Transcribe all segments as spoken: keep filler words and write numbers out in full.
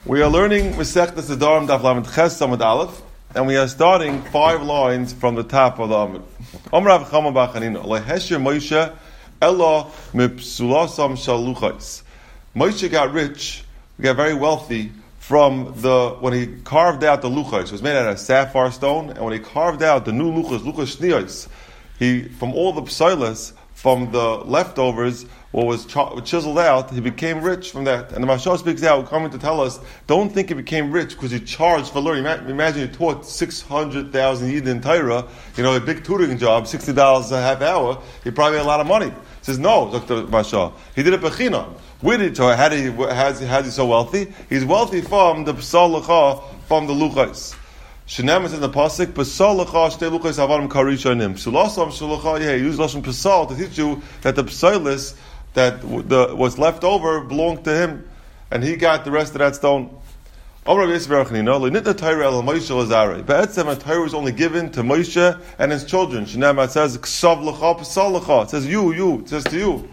We are learning Masechtas Nedarim Daf Lamed Ches Samad Aleph, and we are starting five lines from the top of the Amud. Amar Rav Chama bar Chanina, Lehesher Moshe Ela Mipsulasam Shaluchais. Moshe got rich, he got very wealthy from the when he carved out the luchais. It was made out of sapphire stone, and when he carved out the new luchais, luchais shniyos, he from all the psilas, from the leftovers, what was ch- chiseled out, he became rich from that. And the Mashal speaks out, coming to tell us, don't think he became rich because he charged for learning. Imagine he taught six hundred thousand Yidden in Torah, you know, a big tutoring job, sixty dollars a half hour, he probably had a lot of money. He says, no, Doctor Mashal, he did it b'chinam. Where did he, how did he, how is he, how is he so wealthy? He's wealthy from the Psal Lecha, from the Luchais. Shenem is in the pasuk. Pesal lecha shtei luchos avarim karishonim. Sulasam shulacha. Yeah, use lashon pesal to teach you that the psalis that the was left over belonged to him, and he got the rest of that stone. Amar Rabbi Yisrael Chanina, L'nitna Torah el Moshe lazarei. Be'etzem a Torah was only given to Moshe and his children. Shenem it says ksav lecha pesal lecha. It says you, you. It says to you.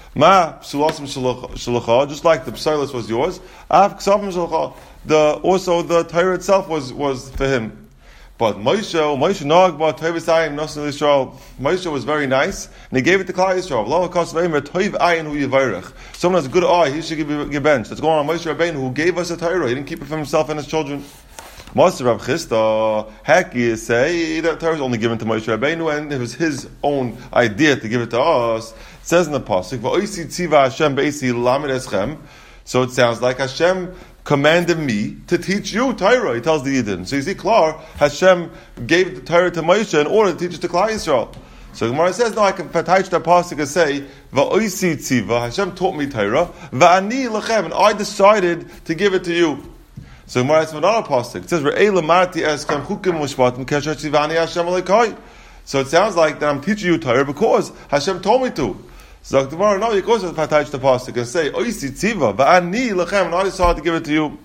Ma sulasam shulacha. Just like the psalis was yours. Av ksavim shulacha. The also the Torah itself was, was for him, but Moshe Moshe Nog ba Tovasayim Nasan Yisrael. Moshe was very nice, and he gave it to Klal Yisrael. Lo Kasveimer Tov Ayin Hu Yivarech. Someone has a good eye, he should give give bench. That's going on Moshe Rabbeinu, who gave us a Torah. He didn't keep it for himself and his children. Master Rav Chisda Haki say that Torah was only given to Moshe Rabbeinu, and it was his own idea to give it to us. It says in the pasuk, Va'osi tziva Hashem be'esi lamed eschem. So it sounds like Hashem commanded me to teach you Torah, he tells the Yidden. So you see, Klar, Hashem gave the Torah to Moshe in order to teach it to Klal Yisrael. So the Gemara says, no, I can patach the pasuk and say, Va'osi tziva, Hashem taught me Torah, Va'ani lechem, and I decided to give it to you. So the Gemara says another pasuk. It says, Re'ei lamarti eschem chukim mushpatim kesher tzivani Hashem alekai. So it sounds like that I'm teaching you Torah because Hashem told me to. So tomorrow, no, you go to patach the pasuk and say, "Oisi tziva, va'ani lechem," and I decided to give it to you.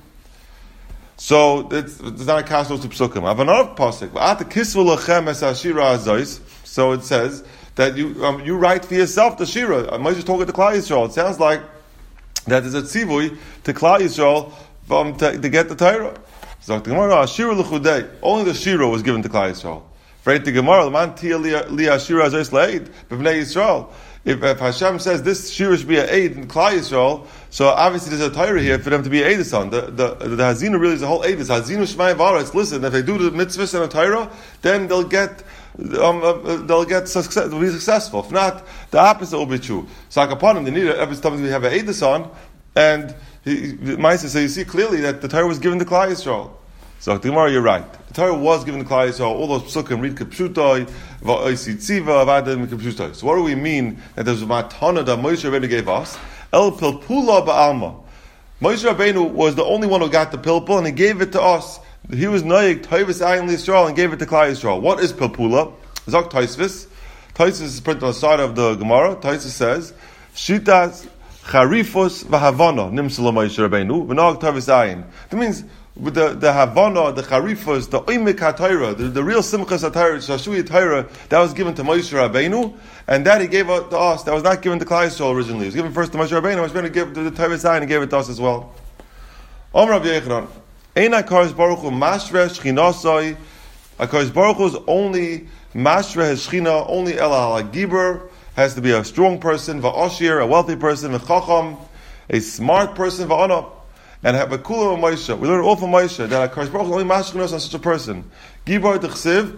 So it's, it's not a castle to psukim. I have another pasuk. Va'at kisvu lechem es ashira azois. So it says that you um, you write for yourself the shira. Moshe talking to Klal Yisrael. It sounds like that is a tzivui to Klal Yisrael from to, to get the Torah. So the Gemara, ashira lechudei. Only the shira was given to Klal Yisrael. Right? The Gemara, man tia li ashira azois leid b'bnei Yisrael. If, if Hashem says this shira should be an aid in Klal Yisrael, so obviously there's a Torah here for them to be an aid on. The the the Hazinu really is a whole aid. It's Hazinu Shmai Varetz. Listen, if they do the mitzvahs and a Torah, then they'll get um, uh, they'll get success. They'll be successful. If not, the opposite will be true. So like upon them, they need it every time we have an aid on, and he, Maisa. So you see clearly that the Torah was given to Klal Yisrael. So the Gemara, you're right. The Torah was given to Klal Yisrael. All those psukim read kepshutai, va'osi tziva, v'adam kepshutai. So what do we mean that there's a matana that Moshe Rabbeinu gave us? El pilpula ba'alma. Moshe Rabbeinu was the only one who got the pilpul, and he gave it to us. He was noyig tovas ayin l'Yisrael and gave it to Klal Yisrael. What is pilpula? Zok Taisvis. Taisvis is printed on the side of the Gemara. Taisvis says, shitas charifos v'havana nimsala Moshe Rabbeinu v'nog tovas ayin. That means with the, the Havana, the Charifas, the Oimek HaTorah, the, the real Simchas HaTorah, Shashui Torah, that was given to Moshe Rabbeinu, and that he gave to us. That was not given to Klal Yisrael originally. It was given first to Moshe Rabbeinu. Moshe Rabbeinu gave the Torah sign and gave it to us as well. Om Rabbi Yechanan, Ein HaKadosh Baruch Hu Mashre Shchinasai. HaKadosh Baruch Hu is only Mashre Shchina, only El HaGibur, has to be a strong person, Va'ashir, a wealthy person, V'chacham, a smart person, Va'ana. And have a kula of Moshe. We learn all from Moshe that HaKadosh Baruch Hu only mashkin on such a person. Gibar d'chsiv.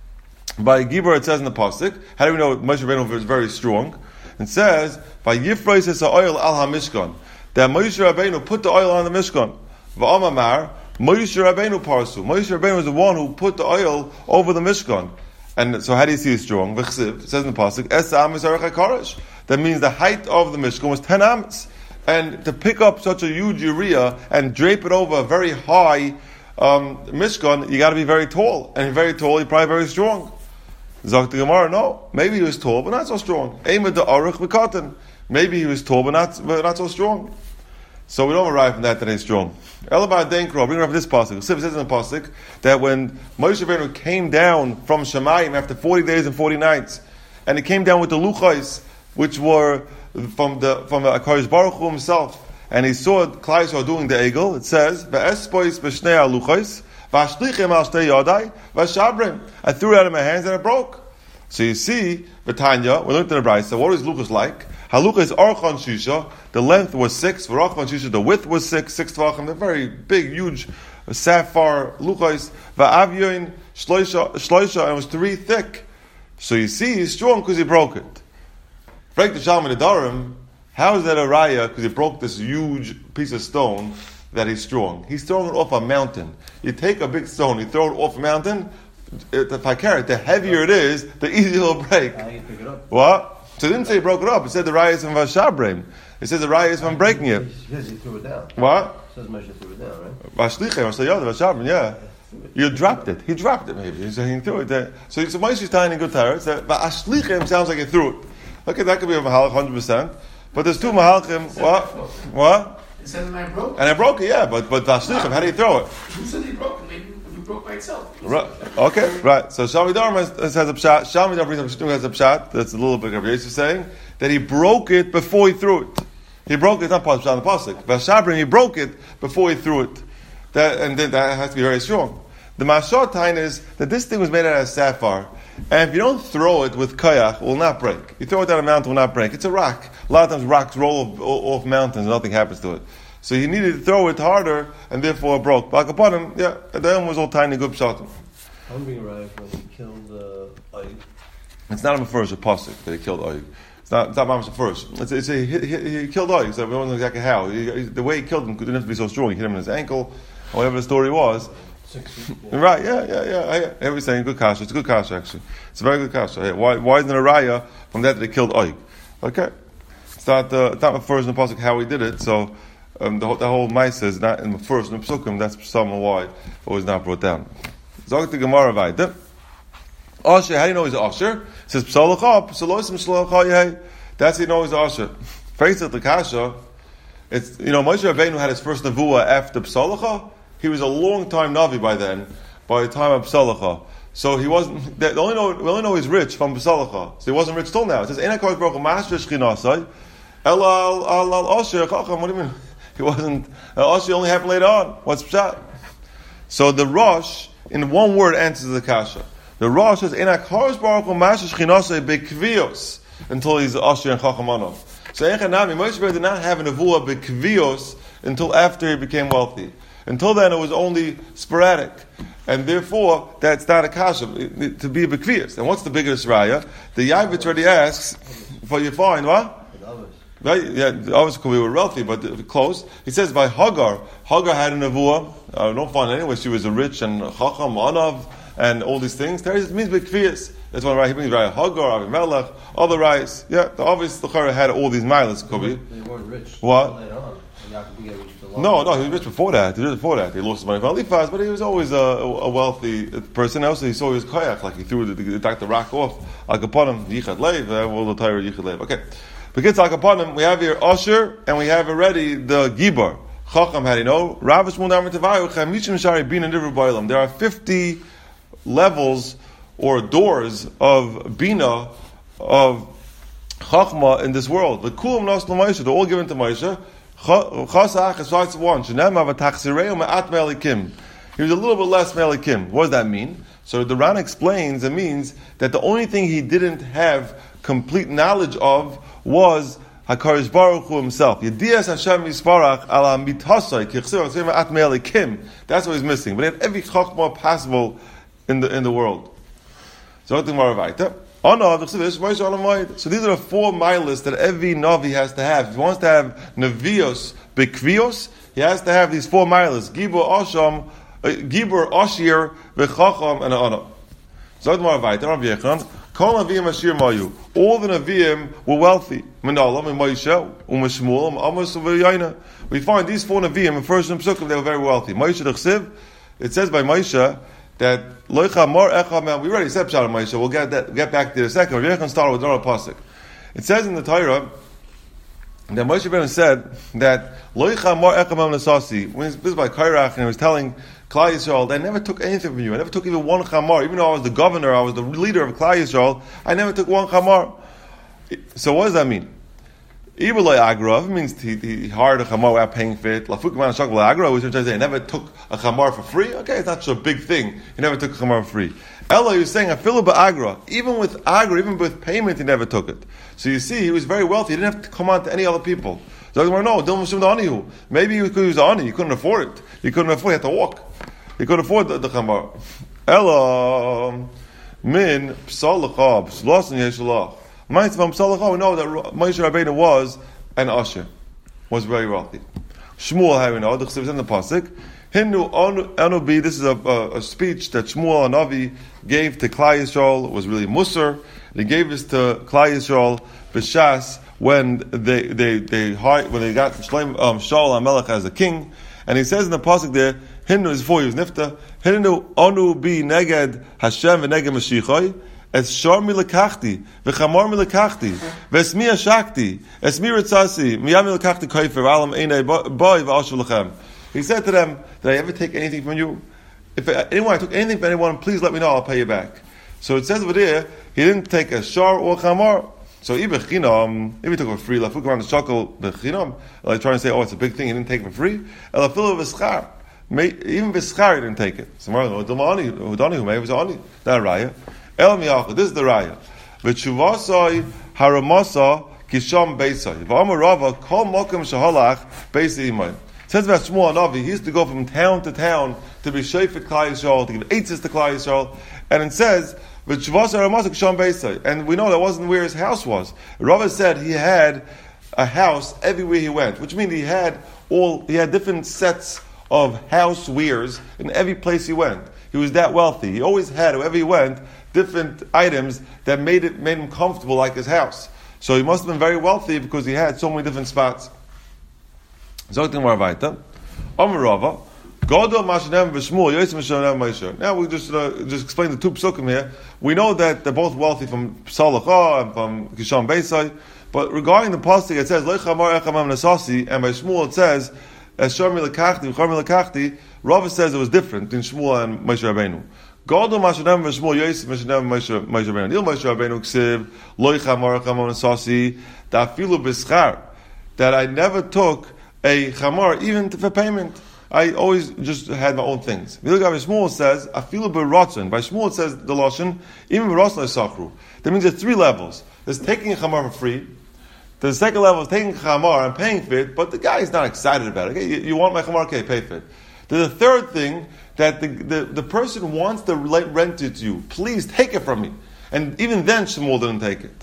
By Gibar it says in the pasuk. How do we know Moshe Rabbeinu is very strong? It says by Yifreis es oil al hamishkan. That Moshe Rabbeinu put the oil on the mishkan. Va'amamar Moshe Rabbeinu parsu. Moshe Rabbeinu was the one who put the oil over the mishkan. And so how do you see it strong? V'chsiv. It says in the pasuk es amis arech hakarash. That means the height of the mishkan was ten amis. And to pick up such a huge urea and drape it over a very high um, mishkan, you got to be very tall. And very tall, you're probably very strong. Zok the Gemara, no. Maybe he was tall, but not so strong. Ema de aruch v'katan. Maybe he was tall, but not, but not so strong. So we don't arrive from that that he's strong. Elabad Denkro, bring it up this pasuk. It says in the pasuk that when Moshe Rabbeinu came down from Shemayim after forty days and forty nights, and he came down with the luchais, which were from the from the HaKadosh Baruch Hu himself, and he saw Klal Yisrael doing the egel, it says, "Ve'espois b'shnei haluchos, v'ashlichim al shtei yadai, v'shabrim." I threw it out of my hands and it broke. So you see, V'tanya, we looked at the Brisa. What is luchos like? Halucha is archon shisha. The length was six. V'rachon shisha. The width was six. Six tvachim. They're very big, huge sapphire luchos. Va'avyoin shloisha shloisha, and it was three thick. So you see, he's strong because he broke it. Break the Shalom Nedarim. How is that a raya? Because he broke this huge piece of stone that he's strong. He's throwing it off a mountain. You take a big stone, you throw it off a mountain. If I carry it, the heavier it is, the easier it'll break. How you pick it up? What? So it didn't say he broke it up. It said the raya is from Vashabrim. It says the raya is from breaking it. It says he threw it down. What? It says Moshe threw it down, right? Vashlichem, Vashabrim, yeah. You dropped it. He dropped it, maybe. So he threw it there. So it's a Moshe's tying in good Torah. But Ashlichem sounds like he threw it. Okay, that could be a Mahalach, one hundred percent. But there's two Mahalachim. What? What? It says I broke. And I broke it, yeah. But but Ashlichem, how do you throw it? Who said he broke it? Maybe it broke by itself. Right. Okay, right. So Shalmidar has, has a pshat. Shalmidar has a pshat. That's a little bit of Yosef saying that he broke it before he threw it. He broke it, not part of the pasuk. Vashabrim, he broke it before he threw it. That and then that has to be very strong. The Mashal Tain is that this thing was made out of sapphire, and if you don't throw it with kayach, it will not break. You throw it down a mountain, it will not break. It's a rock. A lot of times rocks roll off, off mountains, and nothing happens to it. So he needed to throw it harder, and therefore it broke. But upon him, yeah, the end was all tiny, good shot. I'm being right when he killed uh, Ayub. It's not a first a pasuk that he killed Ayub. It's not. It's not Mama's first. It's, it's a, he, he, he killed Ayub. So we don't know exactly how. He, he, the way he killed him didn't have to be so strong. He hit him in his ankle, or whatever the story was. Six feet, yeah. Right? Yeah, yeah, yeah. yeah. Everybody's saying good kasha. It's a good kasha actually. It's a very good kasha. Yeah. Why? Why isn't it a raya from that that he killed Ayub? Okay. It's not. Uh, it's not the first in the pasuk how he did it. So. Um, the, the whole mice is not in the first in the psukim. That's some why it was not brought down. Zog the Gemara vayda. Asher, how do you know he's Asher? It says psalacha, psalosim shalachayei. That's how you know he's Asher. Face it, the kasha. It's you know Moshe Rabbeinu had his first nevuah after psalacha. He was a long time navi by then. By the time of psalacha, so he wasn't. The only know we only know he's rich from psalacha. So he wasn't rich till now. It says Enakoy Baruch Master Shchinasai. Ela al al Asher Chacham. What do you mean? He wasn't. Uh, Asher only happened later on. What's pshat? So the Rosh, in one word, answers the kasha. The Rosh says, "Enak haros baruch hu mashish chinasei bekvios," until he's Asher and Chachamanav. So Echanami, Moshe Rabbeinu did not have a nevuah bekvios until after he became wealthy. Until then, it was only sporadic, and therefore that's not a kasha to be a bekvios. And what's the biggest raya? The Yavitz already asks, "For you find what?" Right? Yeah, obviously we were wealthy, but close. He says by Hagar. Hagar had a nevuah. Uh, don't find anyway. She was a rich and chacham, anav, and all these things. It means bekvius. That's one right. He brings right. Hagar, Avimelech, other rights. Yeah, the obvious the Chara had all these milas. Could be. They weren't rich. What? No, no, he was rich before that. He was rich before that. He lost his money from Eliphaz, but he was always a, a wealthy person. Also, he saw his kayak, like he threw the, the, the, the rock off. Like upon him, Yichad Leiv, all the Torah Yichad Leiv. Okay. Because like upon him, we have here Asher, and we have already the Gibar. Chacham, how do you know? Ravish Mundar Mitavayu, Chamishim Shari Bin and River Bailam. There are fifty levels or doors of Bina, of Chachma in this world. The Kulam Nos L'Moshe, they're all given to Moshe. Chasach is starts one. Shenem Avataxireu Me'at Me'alikim. He was a little bit less Me'alikim. What does that mean? So the Ran explains it means that the only thing he didn't have complete knowledge of was HaKadosh Baruch Hu himself. Yedias Hashem Yisparach ala mitasai kichsir tzema at me'alikim. That's what he's missing. But he had every chachma possible in the in the world. So these are the four milas that every navi has to have. If he wants to have nevios bekvios, he has to have these four milas: Gibor Asham, Gibor Ashir, v'chacham, and Ana. So Rav Yechon. All the Nevi'im were wealthy. We find these four Nevi'im in first and Psukim, they were very wealthy. It says by Moshe that we already said Pshat of Moshe. We'll get that, get back to it in a second. We're going to start with another pasuk. It says in the Torah that Moshe Rabbeinu said that when this is by Kairach, and he was telling Klal Yisrael, I never took anything from you. I never took even one chamar. Even though I was the governor, I was the leader of Klal Yisrael, I never took one chamar. So what does that mean? Ibulay agra means he, he hired a chamar without paying for it. Lafukaman shakal agra, which means he never took a chamar for free. Okay, it's not such a big thing. He never took a chamar for free. Ella, you're saying afilu ba'agra, even with agra, even with payment, he never took it. So you see, he was very wealthy. He didn't have to come on to any other people. So no, no, maybe he could use ani. He couldn't afford it. He couldn't afford. He had to walk. He couldn't afford the, the chamar. Ella min psalacha psalasin yeshalach. We know that Moshe Rabbeinu was an usher, was very wealthy. Shmuel, how we know, the Chesiv is in the pasuk. Hindu Anubi. This is a, a, a speech that Shmuel Anavi gave to Klal Yisrael. It was really Musar. He gave this to Klal Yisrael b'shas when they they they when they got Shlomo um, Shaul HaMelech as a king, and he says in the pasuk there, Hindu is before he was Nifta. Hindu Anubi neged Hashem v'neged Mashiachai. Es shor mi lekachti, v'chamor mi lekachti, v'esmi ashakti, esmi ritzasi, miyam mi lekachti koifer, v'alam einei boi v'ashu lechem. He said to them, did I ever take anything from you? If anyone I took anything from anyone, please let me know, I'll pay you back. So it says over there, he didn't take a shor or a chamor. So if he took it for free, lafuk around the shakel b'chinam, like trying to say, oh, it's a big thing, he didn't take it for free. Elafilu v'schar, even v'schar he didn't take it. So Udani, who may was ani, that raya. El miyachad. This is the raya. V'tshuvasai haramasa kisham beisai. V'amar Rava kol mokem shahalach beisi imay. Says about Shmuel Navi, he used to go from town to town to be shayfet Klal Yisrael, to give eitzes to Klal Yisrael, and it says v'tshuvasai haramasa kisham beisai. And we know that wasn't where his house was. Rava said he had a house everywhere he went, which means he had all he had different sets of house wares in every place he went. He was that wealthy. He always had, wherever he went, different items that made it made him comfortable, like his house. So he must have been very wealthy because he had so many different spots. Now we just uh, just explain the two psukim here. We know that they're both wealthy from Psalacha and from Kisham Beisai, but regarding the pasuk it says Leichamar Echamam Nasasi, and by Shmuel it says Shormi Lekachti, Chormi Lekachti. Rava says it was different in Shmuel and Moshe Rabbeinu. Gadol Mashanem v'Shmuel Yosef Mashanem Moshe Rabbeinu. Nil Moshe Rabbeinu ksiv loicha marachamon sasi dafilu b'schar, that I never took a chamar even for payment. I always just had my own things. By Shmuel says afilu b'ratzon. By Shmuel it says the lashon even b'ratzon sachru. That means there's three levels. There's taking a chamar for free. The second level is taking a chamar and paying for it, but the guy is not excited about it. Okay, you, you want my chamar? Okay, pay for it. There's a third thing, that the, the, the person wants to rent it to you. Please take it from me. And even then Shmuel didn't take it.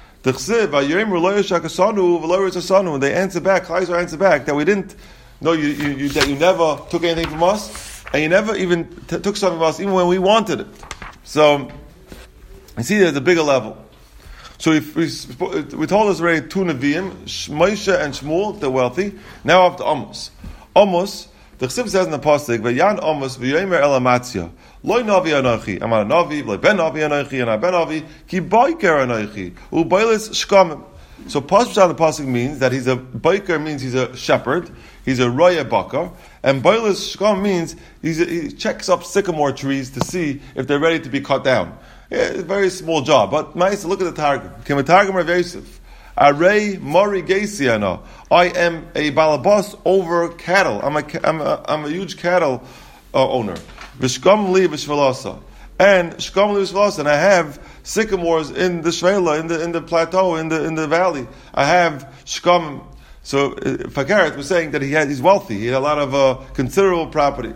When they answer back, Chayzer answer back that we didn't know you, you, you that you never took anything from us, and you never even t- took something from us even when we wanted it. So you see there's a bigger level. So if we, we told us already two Nevi'im, Moshe and Shmuel, they're wealthy. Now after Amos. Amos, the Chesiv says in the pasuk, "V'yan Amos v'yomer el Amatzia, loy navi anochi, amar navi, loy ben navi anochi, and I ben navi, ki boiker anochi, u'boilis shkamim." So pasuk on the pasuk means that he's a boiker, means he's a shepherd, he's a roya bakar, and boilis shkam means he's a, he checks up sycamore trees to see if they're ready to be cut down. Yeah, it's a very small job, but nice. Look at the targum. Came a targum Rav Yosef. Arei Mori Geisiana. I am a balabas over cattle. I'm a, I'm a, I'm a huge cattle uh, owner. V'shkam li v'shvelasa. And shkam li v'shvelasa. And I have sycamores in the shvela, in the in the plateau, in the in the valley. I have shkam. So uh, Fakaret was saying that he had he's wealthy. He had a lot of uh, considerable property.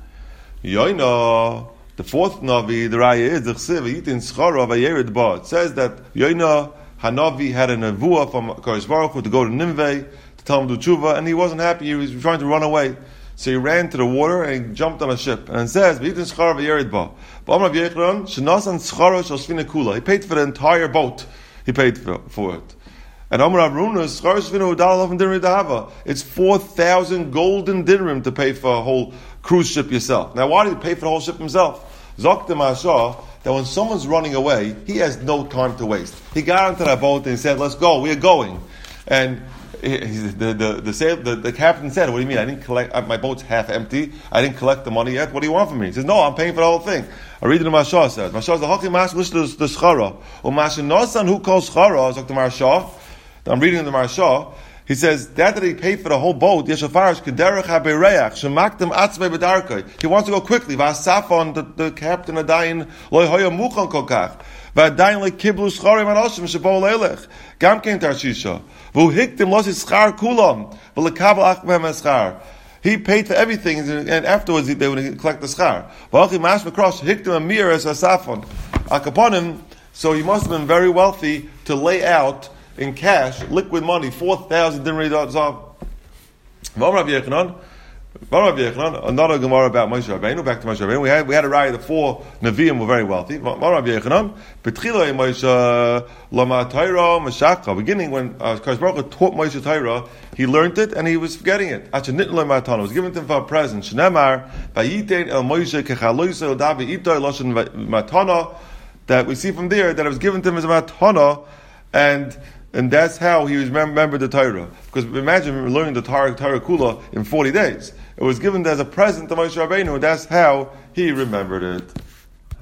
Yoina. The fourth Navi, the Raya is the Chesiv Yitin Schara Vayered Ba. It says that Yoina Hanavi had a nevuah from Kadosh Baruch Hu to go to Nineveh to tell him to do tshuva, and he wasn't happy. He was trying to run away, so he ran to the water and he jumped on a ship. And it says Yitin Schara Vayered Ba. Ba'amar V'Yechron Shenasan Schara Shel Shvina Kula. He paid for the entire boat. He paid for, for it. And Amar Avruna Schara Shvina Udalav and Dinrim Dahava. It's four thousand golden dinrim to pay for a whole cruise ship yourself. Now, why did he pay for the whole ship himself? Zok Masha, that when someone's running away, he has no time to waste. He got onto that boat and he said, "Let's go, we are going." And he, the, the, the, the, the captain said, "What do you mean? I didn't collect, my boat's half empty, I didn't collect the money yet, what do you want from me?" He says, "No, I'm paying for the whole thing." I read it in Masha says, Masha says, "The Haki Mas wish the Schara, or Masha Nosan who calls Schara," Zok Masha, I'm reading in the Maharsha. He says that that he paid for the whole boat. Yeshafarish kederech habereach shemaktem atzmei bedarkei. He wants to go quickly. V'asafon the, the captain adayin loy hoya muchan kokach. V'adayin le kiblu schari manoshim shebo leilech. Gam kein tarshisha. V'hu hiktim losi schar kulam. V'lekabel achmem eschar. He paid for everything, and afterwards they would collect the schar. V'achi mash mekrosh hiktim amir es asafon. Akaponim. So he must have been very wealthy to lay out in cash, liquid money, four thousand dinari zav. Another Gemara about Moshe Rabbeinu. Back to Moshe Rabbeinu. We had we had a raya. The four Nevi'im were very wealthy. Beginning when uh, Kadosh Baruch Hu taught Moshe Torah, he learned it and he was forgetting it. It was given to him for a present. Shnemar vayitein el Moshe kechaloisa odav v'itoi loshen matana. That we see from there that it was given to him as a matana, and and that's how he was remembered the Torah. Because imagine learning the Torah, Torah Kula in forty days. It was given as a present to Moshe Rabbeinu, and that's how he remembered it.